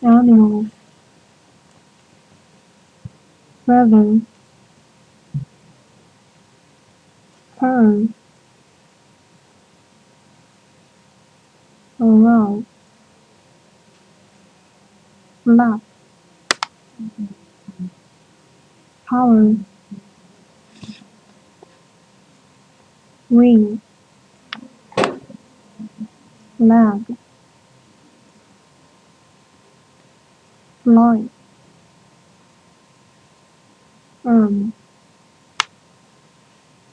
animal, weather, turn, allow, lap, power, wing, lag, fly, arm.